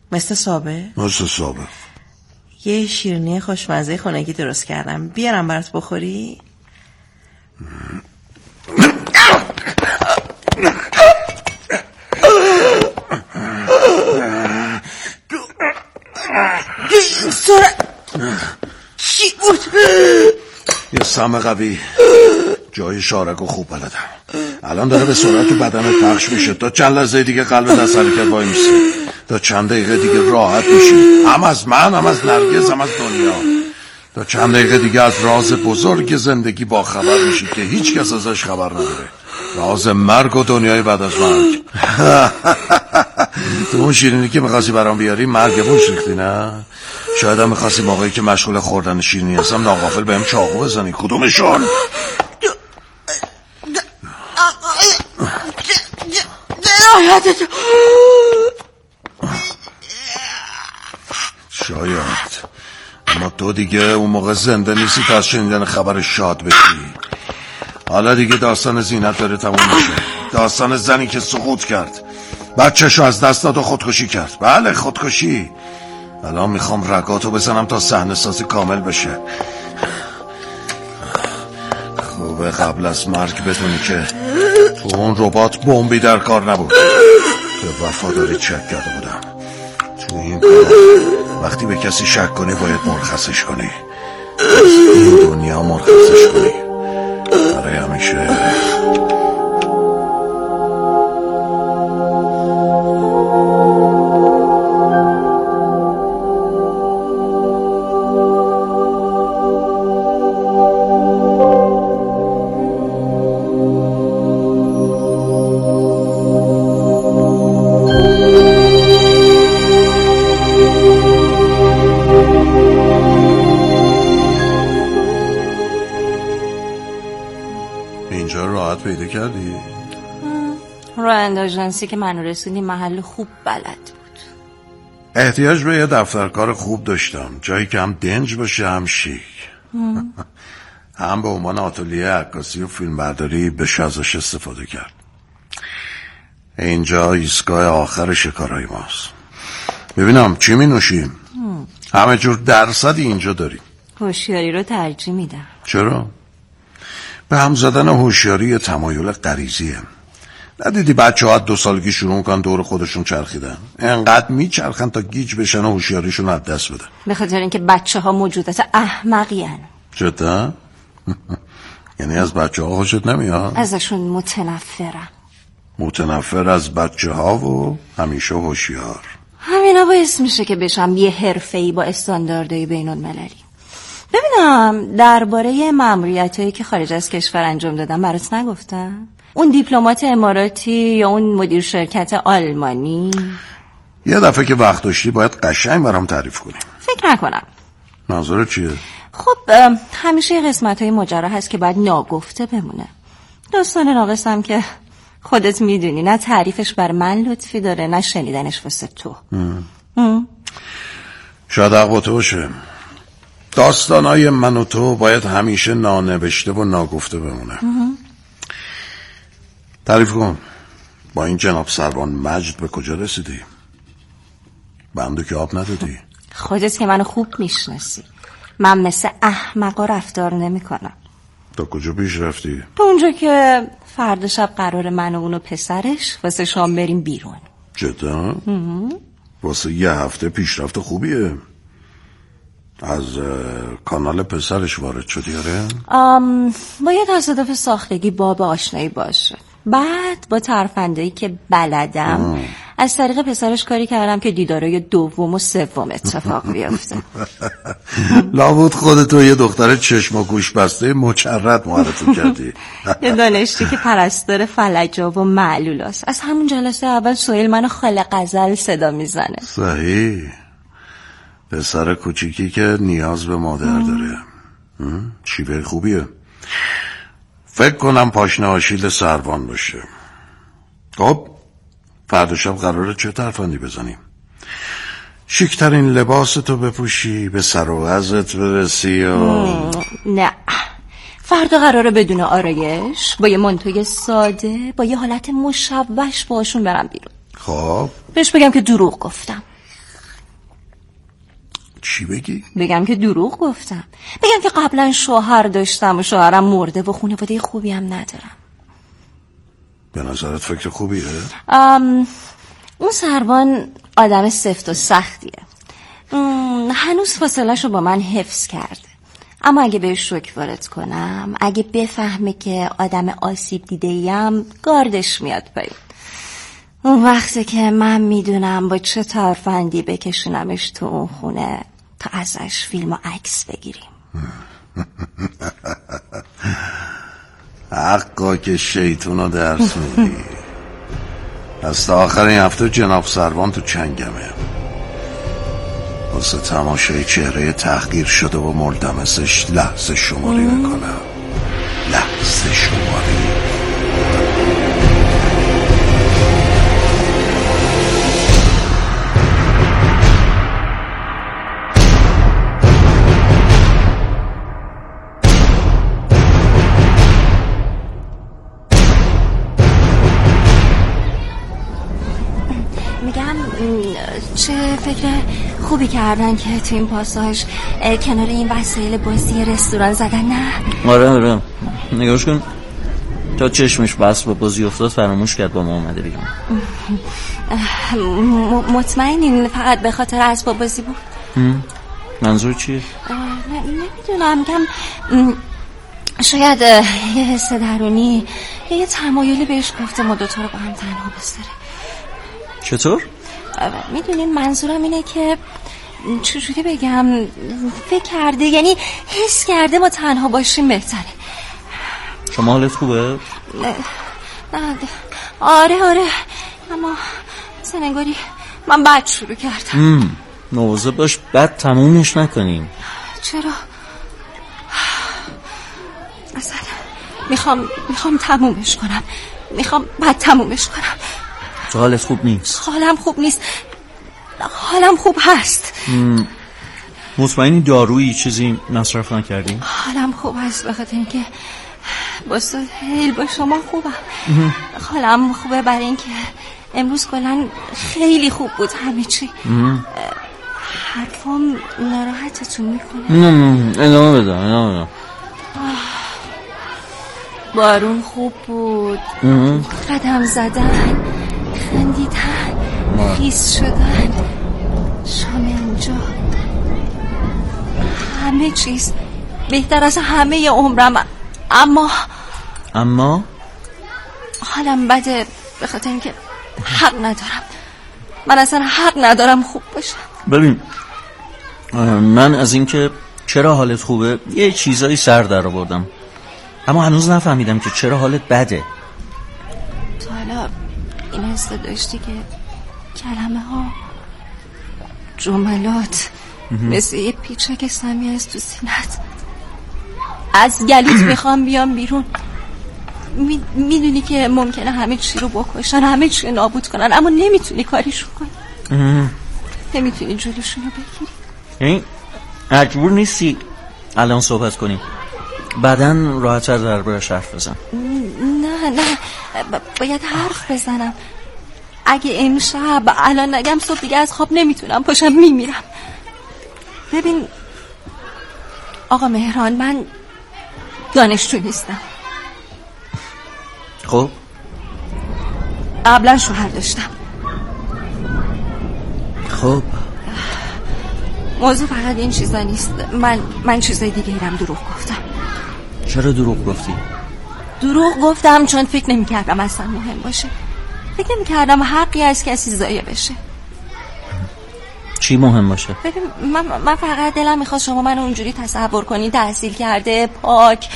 مثل سابق. یه شیرینی خوشمزه خونگی درست کردم، بیارم برات بخوری؟ چی بود؟ یه سم قوی. جای شارکو خوب بلدم. الان داره به سرعت تو بدنت پخش میشه. تا چند لحظه دیگه قلبت از حرکت وای میسه. تا چند دقیقه دیگه راحت میشی، هم از من، هم از نرگس، هم از دنیا. تا چند دقیقه دیگه از راز بزرگ زندگی با خبر میشی که هیچ کس ازش خبر نداره. راز مرگ و دنیای بعد از مرگ. تو اون شیرینی که میخواستی برام بیاری مرگبون ریختی نه؟ شاید هم میخواستی موقعی که مشغول خوردن شیرینی هستم ناغافل بهم چاقو بزنی. کدومشون؟ شاید، اما تو دیگه اون موقع زنده نیستی تا از شنیدن خبر شاد بشی. حالا دیگه داستان زینت داره تموم میشه. داستان زنی که سقوط کرد، بچه‌شو از دست داد و خودکشی کرد. بله، خودکشی. الان میخوام رگاتو بزنم تا صحنه سازی کامل بشه. خوبه قبل از مرگ بدونی که تو اون ربات بمبی در کار نبود. به وفاداری چک کرده بودم. تو این کار وقتی به کسی شک کنی باید مرخصش کنی. این دنیا مرخصش کنی برای همیشه. اینجا راحت پیدا کردی؟ راننده آژانسی که منو رسوندی محل خوب بلد بود. احتیاج به یه دفترکار خوب داشتم، جایی که هم دنج باشه هم شیک. هم به عنوان آتلیه عکاسی و فیلمبرداری بشه ازش استفاده کرد. اینجا ایستگاه آخر شکارهای ماست. ببینم چی می نوشیم؟ همه جور درصدی اینجا داریم. هوشیاری رو ترجیح میدم. چرا؟ به هم زدن هوشیاری تمایل غریزیه. ندیدی بچه ها 2 سالگی شروع کن دور خودشون چرخیدن؟ انقدر میچرخن تا گیج بشن و هوشیاریشون از دست بدن. به خاطر اینکه بچه ها موجودات احمقی هن. جدا؟ یعنی از بچه ها خوشت نمیاد؟ ازشون متنفرم. متنفر از بچه ها و همیشه هوشیار. همینا باعث میشه که بشم یه حرفه‌ای با استانداردهای بین‌المللی. ببینم درباره ماموریتایی که خارج از کشور انجام دادم برات نگفتم؟ اون دیپلمات اماراتی یا اون مدیر شرکت آلمانی؟ یه دفعه که وقت داشتی باید قشنگ برام تعریف کنی. فکر نکنم. نظرت چیه؟ خب همیشه یه قسمت‌های ماجرا هست که باید ناگفته بمونه. داستان ناقصم که خودت میدونی نه تعریفش بر من لطفی داره نه شنیدنش واسه تو. شاید حق با تو باشه. داستانای من و تو باید همیشه نانوشته و ناگفته بمونه. تعریف کن، با این جناب سروان مجد به کجا رسیدی؟ بندو که آب ندادی؟ خودت که منو خوب میشناسی، من مثل احمقا رفتار نمی کنم. تا کجا پیش رفتی؟ تا اونجا که فردا شب قرار من و اونو پسرش واسه شام بریم بیرون. جدا؟ واسه یه هفته پیشرفت خوبیه. از کانال پسرش وارد شدی آره؟ با یه تصادف ساختگی باب آشنایی باشه. بعد با ترفندهی که بلدم از طریق پسرش کاری کردم که دیدارای 2 و 3 اتفاق بیفته. لابد خودتو یه دختر چشم و گوش بسته مچرد معرفی کردی. یه دانشجویی که پرستار فلجا و معلولاست. از همون جلسه اول سهیل منو خاله غزل صدا میزنه. صحیح، پسر کوچیکی که نیاز به مادر داره. شیوه خوبیه. فکر کنم پاشنه آشیل سروان باشه. خب فردا شب قراره چه ترفندی بزنیم؟ شیکترین لباستو بپوشی، به سر و وضعت برسی و... نه، فردا قراره بدون آرایش با یه منتوی ساده با یه حالت مشوش باشون برم بیرون. خب بهش بگم که دروغ گفتم. چی بگی؟ بگم که دروغ گفتم، بگم که قبلا شوهر داشتم و شوهرم مرده و خانواده خوبی هم ندارم. به نظرت فکر خوبیه؟ اون سروان آدم سفت و سختیه، هنوز فاصله‌شو با من حفظ کرده، اما اگه بهش شوک وارد کنم، اگه بفهمه که آدم آسیب دیده‌ایم، گاردش میاد پایین. اون وقته که من میدونم با چه ترفندی بکشونمش تو اون خونه تا ازش فیلم و عکس بگیریم. حقا که شیطونو درس میدی. از تا آخرین هفته جناب سروان تو چنگمه، واسه تماشای چهره تحقیر شده و ملتمسش لحظه شماری میکنم. لحظه شماری. چه فکر خوبی کردن که تو این پاساژ کنار این وسایل بازی رستوران زدن، نه؟ آره نگاش کن، تا چشمش بس با بازی افتاد فراموش کرد با ما اومده بیرون. مطمئنین فقط به خاطر اسباب بازی بود؟ منظور چیه؟ نمیدونم، میگم شاید یه حس درونی یا یه تمایلی بهش گفته ما دوتا رو با هم تنها بذاره. چطور؟ میدونین منظورم اینه که چجوری بگم، فکر کرده، یعنی حس کرده ما تنها باشیم بهتره. شما حالت خوبه؟ نه آره اما سنگاری من بد شروع کردم. مواظب باش بد تمومش نکنیم. چرا؟ اصلا میخوام تمومش کنم، میخوام بد تمومش کنم. تو حالت خوب نیست؟ حالم خوب نیست، حالم خوب هست. مطمئنی دارویی چیزی مصرف نکردی؟ حالم خوب هست بخاطر اینکه با سهیل با شما خوبم. حالم خوبه برای اینکه امروز کلا خیلی خوب بود همه چی. حرفم ناراحتتون میکنه؟ نه ادامه بده. بارون خوب بود، قدم زدن، خندیدن، خیس شدن، شام اونجا، همه چیز بهتر از همه عمرم. اما حالم بده به خاطر اینکه حق ندارم، من اصلا حق ندارم خوب باشم. ببین من از اینکه چرا حالت خوبه یه چیزایی سر در آوردم، اما هنوز نفهمیدم که چرا حالت بده. تو حالا این حس داشتی که کلمه ها، جملات مثل یه پیچک سمی از تو سینت از گلوت میخوام بیام بیرون. میدونی که ممکنه همه چی رو بکشن، همه چی رو نابود کنن، اما نمیتونی کاریشون کنی، نمیتونی جلوشون رو بگیری. این مجبور نیستی الان صحبت کنیم، بعدن راحت‌تر دربارش حرف بزن. نه باید حرف بزنم. اگه امشب الان نگم صبح دیگه از خواب نمیتونم پاشم، میمیرم. ببین آقا مهران، من دانشجو نیستم. خب قبلا شوهر داشتم. خب موضوع فقط این چیزا نیست. من چیزای دیگه ایرم دروغ گفتم. چرا دروغ گفتی؟ دروغ گفتم چون فکر نمی‌کردم اصلا مهم باشه. فکر نمی‌کردم حقی از کسی ضایع بشه. چی مهم باشه؟ ببین من فقط دلم میخواد شما منو اونجوری تصور کنی، تحصیل کرده، پاک.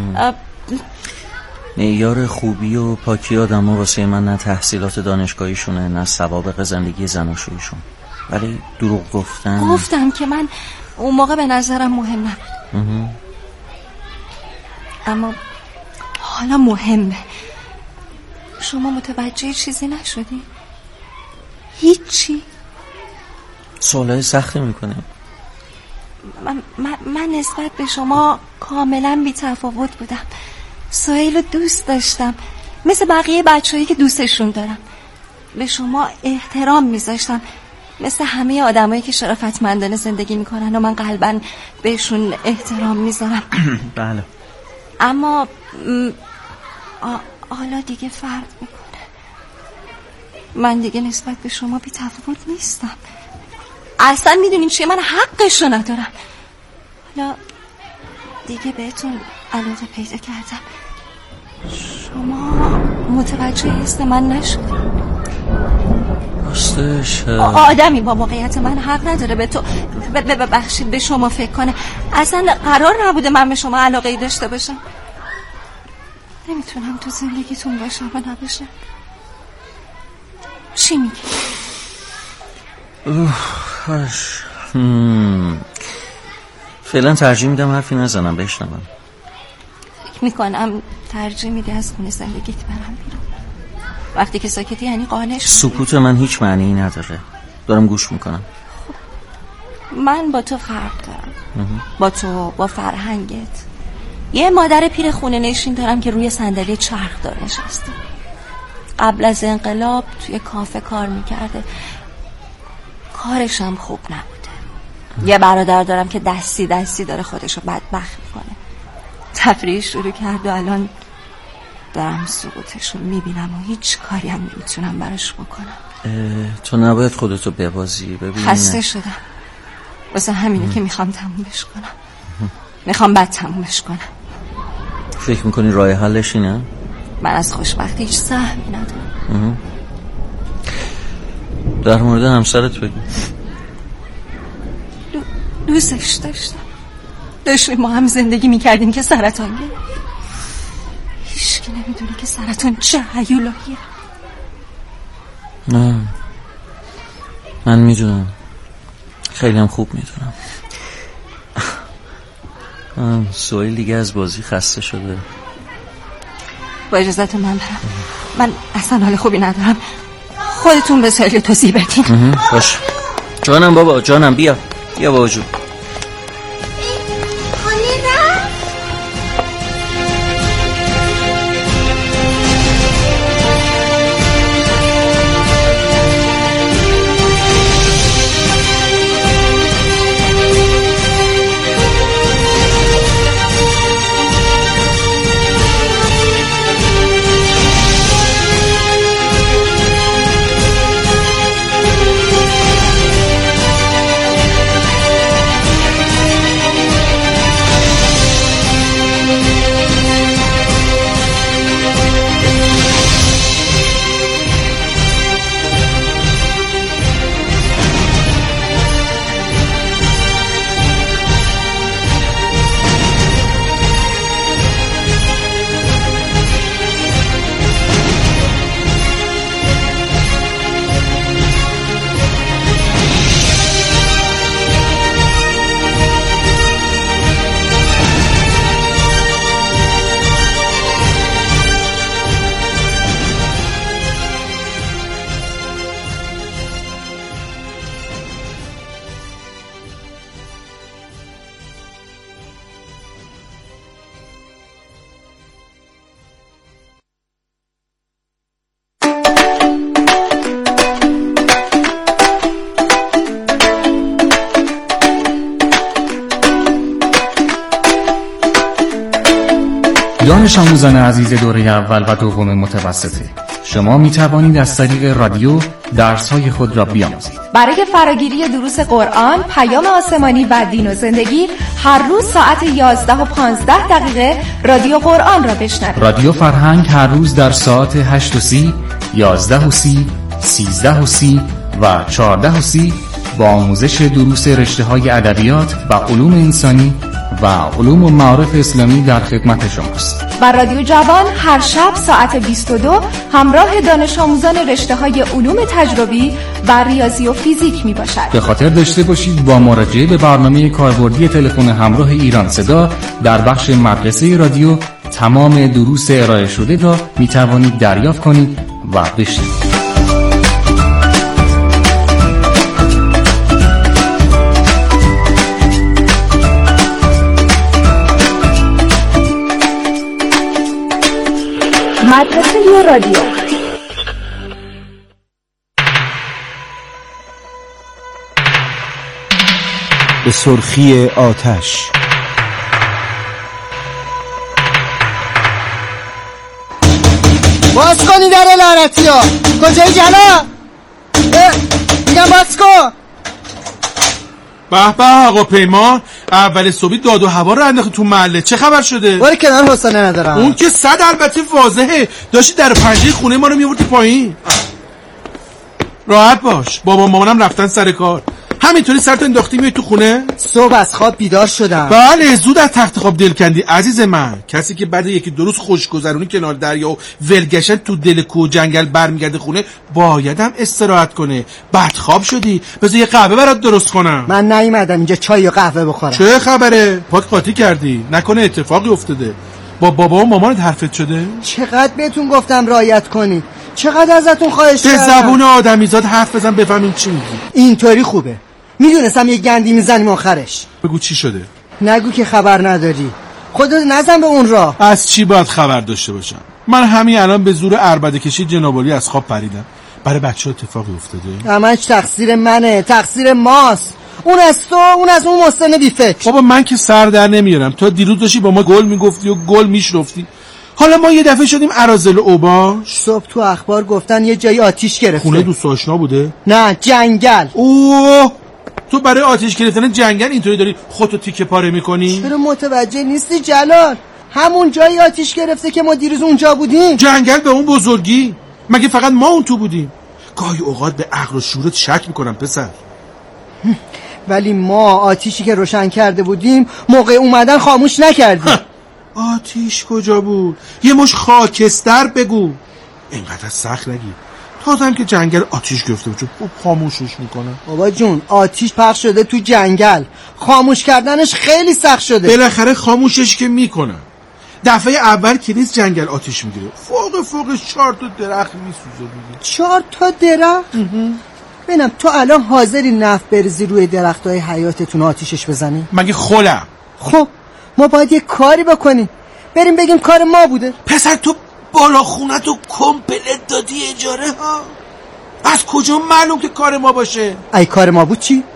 معیار خوبی و پاکی آدم‌ها واسه من نه تحصیلات دانشگاهیشونه نه سوابق زندگی زناشوییشون. ولی دروغ گفتم که من اون موقع به نظرم مهم نبود. اما حالا مهمه. شما متوجه چیزی نشدی؟ هیچی؟ سوالای سختی میکنه. من نسبت به شما کاملا بی تفاوت بودم. سهیل رو دوست داشتم مثل بقیه بچه‌هایی که دوستشون دارم. به شما احترام میذاشتم مثل همه آدمایی که شرافتمندانه زندگی میکنن و من قلباً بهشون احترام میذارم. بله. اما حالا دیگه فرق میکنه. من دیگه نسبت به شما بی تفاوت نیستم. اصلا میدونین چیه؟ من حقشو ندارم. حالا دیگه بهتون علاقه پیدا کردم. شما متوجه حس من نشدید. راستش آدمی با موقعیت من حق نداره به تو ببخشید به شما فکر کنه. اصلا قرار نبوده من به شما علاقه‌ای داشته باشم. نمیتونم تو زندگیتون باشم و نباشم. چی میگی؟ فعلا ترجیح میدم حرفی نزنم، بشنوم. فکر میکنم ترجیح میدی از خونه زندگیت برم بیرون. وقتی که ساکتی یعنی قانع شدی. سکوت من هیچ معنی نداره. دارم گوش میکنم. من با تو فرق دارم. با تو، با فرهنگت. یه مادر پیر خونه نشین دارم که روی صندلی چرخ داره نشسته. قبل از انقلاب توی کافه کار میکرده. کارشم خوب نبوده. یه برادر دارم که دستی داره خودشو بدبخت میکنه. تفریح شروع کرد و الان دارم سقوطشو میبینم و هیچ کاری هم نمیتونم براش بکنم. تو نباید خودتو ببازی. ببین خسته شدم. واسه همینه که میخوام تمومش کنم. میخوام بد تمومش کنم. فکر میکنی راه حلش اینه؟ من از خوشبختی هیچ سهمی ندارم. در مورد همسرت بگو. دوستش داشتم. داشتیم ما هم زندگی میکردیم که سرطان گرفت. هیچکی نمیدونه که سرطان چه هیولاهیه. نه من میدونم، خیلی هم خوب میدونم. سویل دیگه از بازی خسته شده. با اجازهتون من برم. من اصلا حال خوبی ندارم. خودتون به سویل توضیح بدین. باش جانم بابا، جانم. بیا بابا جون. دانش آموزان عزیز دوره اول و دوم متوسطه، شما می توانید از طریق رادیو درس‌های خود را بیاموزید. برای فراگیری دروس قرآن، پیام آسمانی و دین و زندگی هر روز ساعت 11 و 15 دقیقه رادیو قرآن را بشنوید. رادیو فرهنگ هر روز در ساعت 8:30، 11:30، 13:30 و 14:30 با آموزش دروس رشته‌های ادبیات و علوم انسانی و علوم و معارف اسلامی در خدمت شماست. و رادیو جوان هر شب ساعت 22 همراه دانش آموزان رشته‌های علوم تجربی و ریاضی و فیزیک می باشد. به خاطر داشته باشید با مراجعه به برنامه کاربردی تلفن همراه ایران صدا در بخش مدرسه رادیو تمام دروس ارائه شده را می توانید دریافت کنید و بشنوید. مدرسه رادیو. به سرخی آتش. باز کنی در لعنتی ها. کجای جلا؟ میگم باز کن. به به آقا پیمان، اول صبحی داد و هوا رو انداخت تو محله. چه خبر شده؟ باری کنار حوصله ندارم. اون که 100 البته واضحه. داشتی در پنجره خونه ما رو میوردی پایین. راحت باش، بابا مامانم رفتن سر کار. همینطوری سرت انداختی میای تو خونه؟ صبح از خواب بیدار شدم. بله زود از تخت خواب دل کندی عزیز من. کسی که بعد یکی دو روز خوشگذرونی کنار دریا و ولگشن تو دل کوه جنگل برمیگرده خونه بایدم استراحت کنه. بعد خواب شدی، بذار یه قهوه برات درست کنم. من نیومدم اینجا چای و قهوه بخورم. چه خبره؟ پاک قاطی کردی؟ نکنه اتفاقی افتاده؟ با بابا و مامانت حرفت شده؟ چقدر بهتون گفتم رعایت کنی، چقدر ازتون خواهش به کردم. زبون آدمیزاد حرف بزن بفهمیم چی میگی. اینطوری خوبه. میدونستم یه گندی میزنیم آخرش. بگو چی شده؟ نگو که خبر نداری. خودت نزن به اون راه. از چی باید خبر داشته باشم؟ من همین الان به زور عربده کشی جنابالی از خواب پریدم. برای بچه اتفاقی افتاده؟ همش تقصیر منه، تقصیر ماست. اون از تو، اون از اون محسن بیفکر. بابا من که سر در نمیارم. تا دیروز داشتی با ما گل میگفتی و گل میشرفتی. حالا ما یه دفعه شدیم اراذل اوباش. صبح تو اخبار گفتن یه جایی آتیش گرفته. خونه دوست آشنا بوده؟ نه جنگل. اوه تو برای آتیش گرفتن جنگل اینطوری داری خودتو تیکه پاره میکنی؟ چرا متوجه نیستی جلال؟ همون جایی آتیش گرفته که ما دیروز اونجا بودیم. جنگل به اون بزرگی؟ مگه فقط ما اون تو بودیم؟ گاهی اوقات به عقل و شعورت شک میکنم پسر. ولی ما آتیشی که روشن کرده بودیم موقع اومدن خاموش نکردیم. آتیش کجا بود؟ یه مش خاکستر بگو. اینقدر سخت نگی. تازم که جنگل آتیش گرفته بود خوب خاموشش میکنه. بابا جون آتیش پخش شده تو جنگل، خاموش کردنش خیلی سخت شده. بالاخره خاموشش که میکنن. دفعه اول که نیست جنگل آتیش میگیره، فوقش 4 تا درخت میسوزه دیگه. 4 تا درخت؟ ببینم تو الان حاضری نفت بریزی روی درختای حیاتتون آتیشش بزنی؟ مگه خولم؟ خب ما باید یه کاری بکنیم، بریم بگیم کار ما بوده. پسر تو بالا خونتو کمپلت دادی اجاره ها؟ از کجا معلوم که کار ما باشه؟ ای کار ما بود چی؟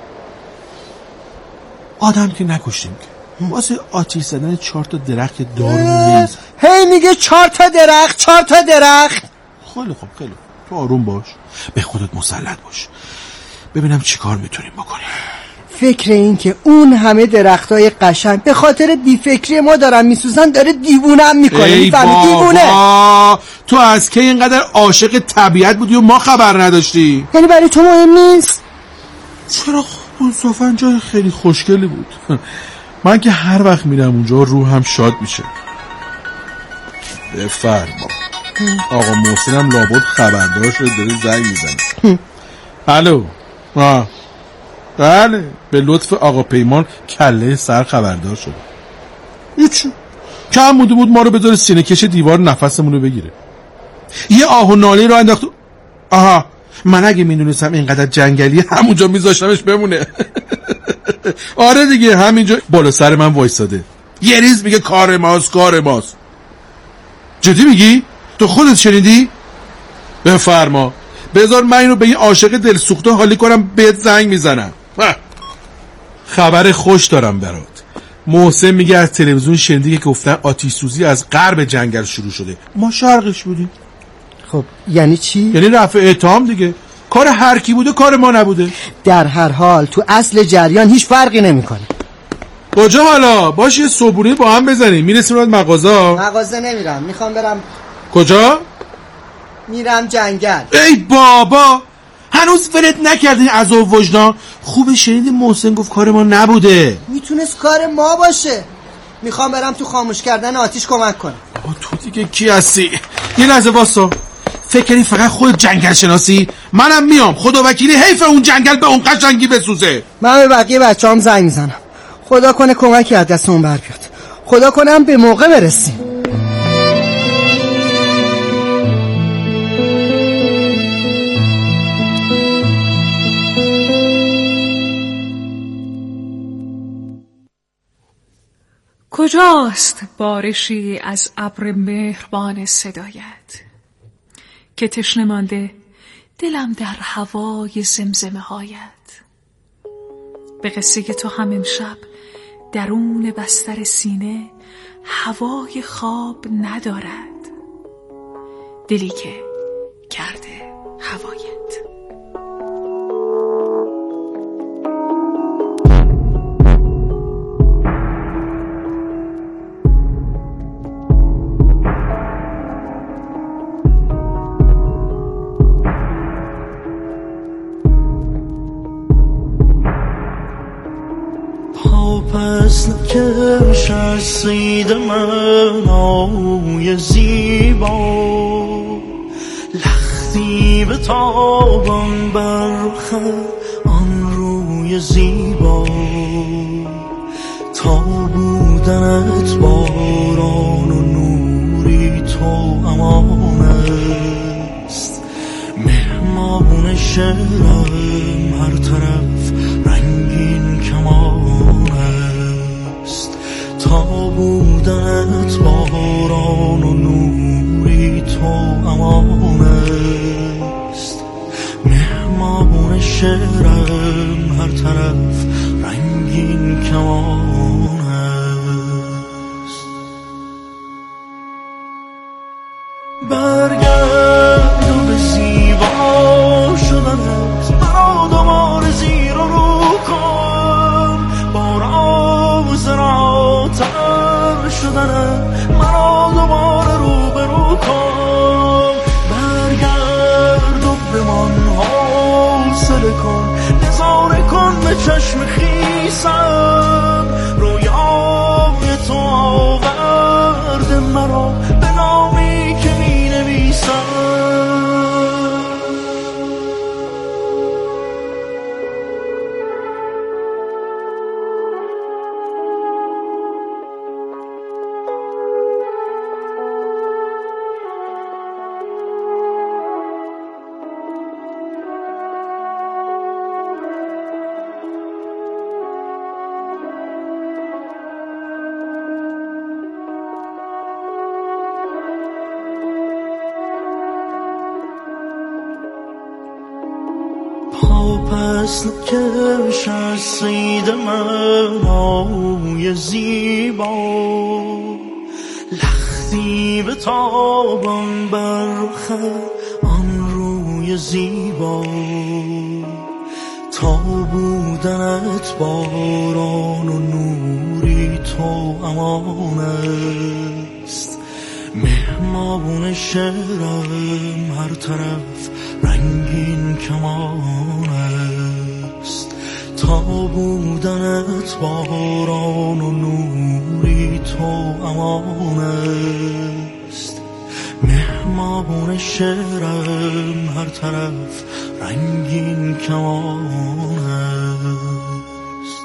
آدم که نکشتیم که واسه آتیش زدن 4 تا درخت دارو نیست. هی میگه 4 تا درخت 4 تا درخت. خیلی خوب تو آروم باش، به خودت مسلط باش، ببینم چی کار میتونیم بکنیم. فکر این که اون همه درختای قشنگ به خاطر بیفکری ما دارن میسوزن داره دیوونم میکنه. ای بابا تو از که اینقدر عاشق طبیعت بودی و ما خبر نداشتی؟ یعنی برای تو مهم نیست؟ چرا انصافا جای خیلی خوشگلی بود. من که هر وقت میرم اونجا روحم شاد میشه. بفرما. آقا محسنم لابد خبردار شده داره زنگ میزنه. الو. بله به لطف آقا پیمان کله سر خبردار شده. هیچی کم مونده بود ما رو بذاره سینه کش دیوار نفسمون رو بگیره. یه آه و ناله رو انداخت. آها من اگه میدونستم اینقدر جنگلی همونجا میذاشتمش بمونه. آره دیگه همینجا بالا سر من وایساده یه ریز میگه کار ماست. جدی میگی؟ تو خودت شنیدی؟ بفرما بذار من اینو به این عاشق دلسوخته حالی کنم بهت زنگ میزنم. خبر خوش دارم برات. محسن میگه از تلویزیون شنیدی که گفتن آتش سوزی از غرب جنگل شروع شده، ما شرقش بودیم. خب یعنی چی؟ یعنی رفع اتهام دیگه. کار هر کی بوده کار ما نبوده. در هر حال تو اصل جریان هیچ فرقی نمیکنه. کجا حالا؟ باش یه صبحونه با هم بزنیم. میرسیم از مغازه نمیرم، میخوام برم. کجا؟ میرم جنگل. ای بابا هنوز ولت نکردین از او وجدان؟ خوب شنیدی محسن گفت کار ما نبوده. میتونست کار ما باشه. میخوام برم تو خاموش کردن آتیش کمک کنم. تو دیگه کی هستی؟ یه لحظه واسا. فکر کنی فقط خود جنگل شناسی؟ منم میام. خدا وکیلی حیف اون جنگل به اون قشنگی بسوزه. من به بقیه بچه‌ام زنگ میزنم. خدا کنه کمکی از دستمون بر بیاد. خدا کنه هم به موقع برسیم. کجاست بارشی از ابر مهربان صدایت که تشنه مانده دلم در هوای زمزمه هایت؟ به قصه تو هم امشب درون بستر سینه هوای خواب ندارد، دلی که کرده هوایت. پس نکش از سید منای زیبا، لختی به تابان بر رخ آن روی زیبا، تا بودنت باران و نوری تو امان است. مهمان شهرم هر طرف رنگین کمان است، تا بودنت باران و نوری تو امان است. مهمان شهرم هر طرف رنگین کمان است. برگرد و به زیبا شدنت مرا دوباره زیر و رو کن، با راز راتر شدنت مرا دوباره رو به رو کن. برگرد و بمان حوصله کن، نظاره کن به چشم خیسم، رویای تو آورد مرا به نامی که می نویسم. پس نکش از سید منای زیبا، لختی به تابان بر رخ آن روی زیبا، تا بودنت باران و نوری تو امان است. مهمان شهرم هر طرف رنگین کمان است، تا بودنت باران و نوری تو امان است. مهمان شهرم هر طرف رنگین کمان است.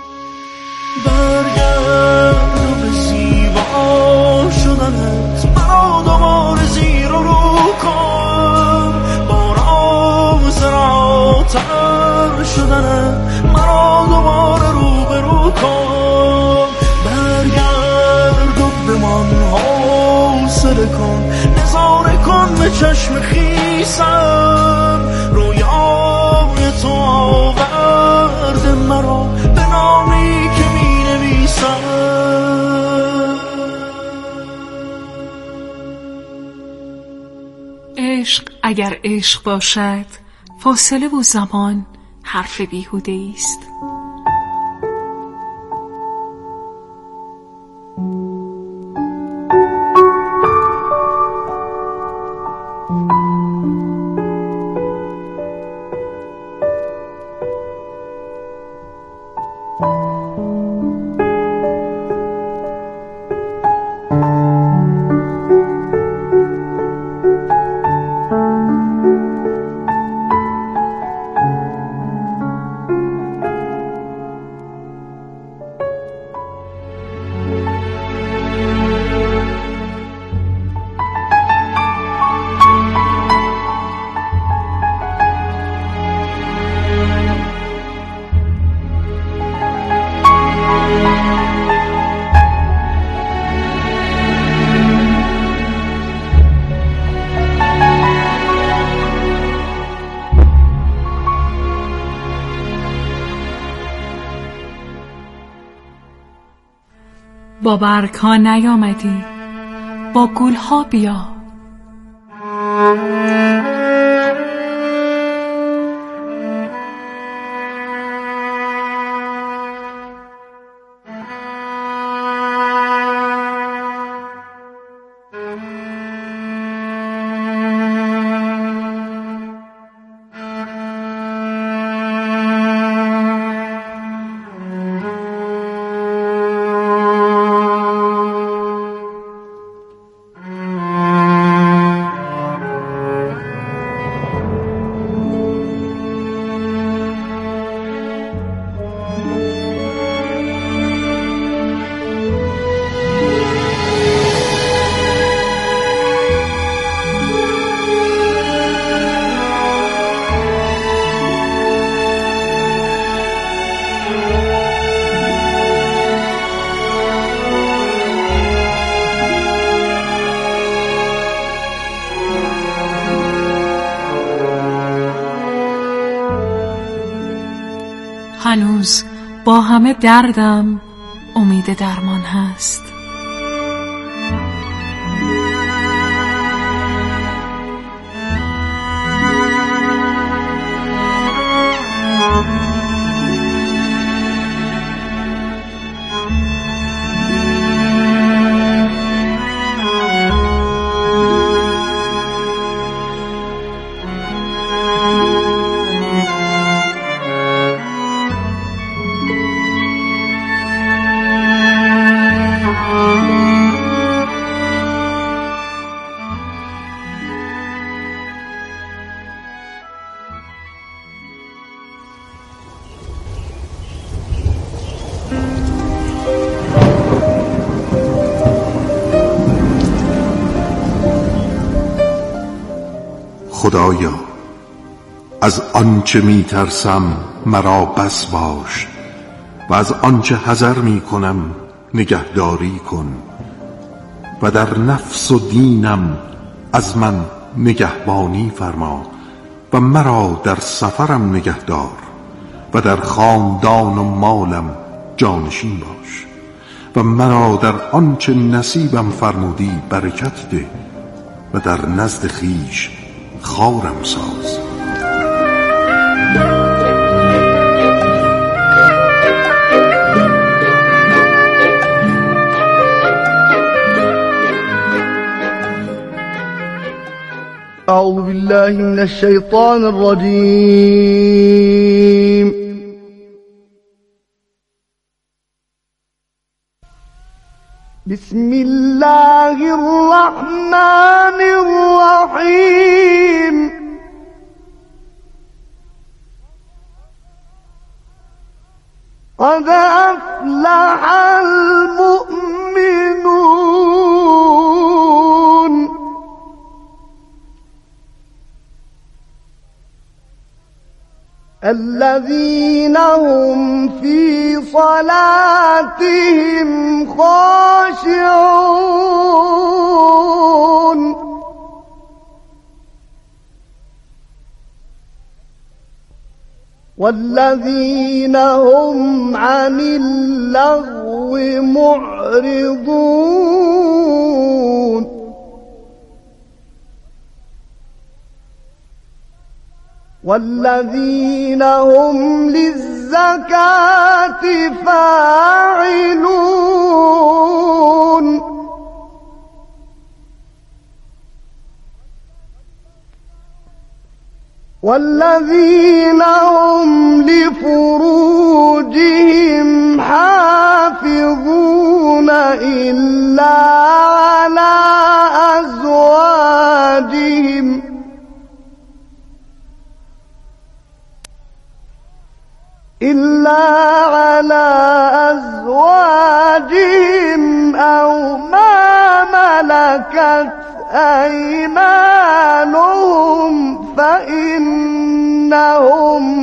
برگرد و به زیبا شدنت مرا دوباره زیر و رو کن، با راز راتر شدنت مرا دوباره رو به رو کن. برگرد و بمان حوصله کن، نظاره کن به چشم خیسم، رویای تو آورد مرا به نامی که می نویسم. عشق اگر عشق باشد، فاصله و زمان حرف بیهوده است. با برگ ها نیامدی، با گل ها بیا. هنوز با همه دردم امید درمان هست. خدایا از آنچه می ترسم مرا بس باش و از آنچه حذر می کنم نگهداری کن و در نفس و دینم از من نگهبانی فرما و مرا در سفرم نگهدار و در خاندان و مالم جانشین باش و مرا در آنچه نصیبم فرمودی برکت ده و در نزد خویش خارم ساز. أعوذ بالله من الشيطان الرجيم. بسم الله الرحمن الرحيم. قد أفلح المؤمنون الذين هم في صلاتهم خاشعون والذين هم عن اللغو معرضون والذين هم للزكاة فاعلون والذين هم لفروجهم حافظون إلا على أزواجهم أو ما ملكت أيمانهم فإنهم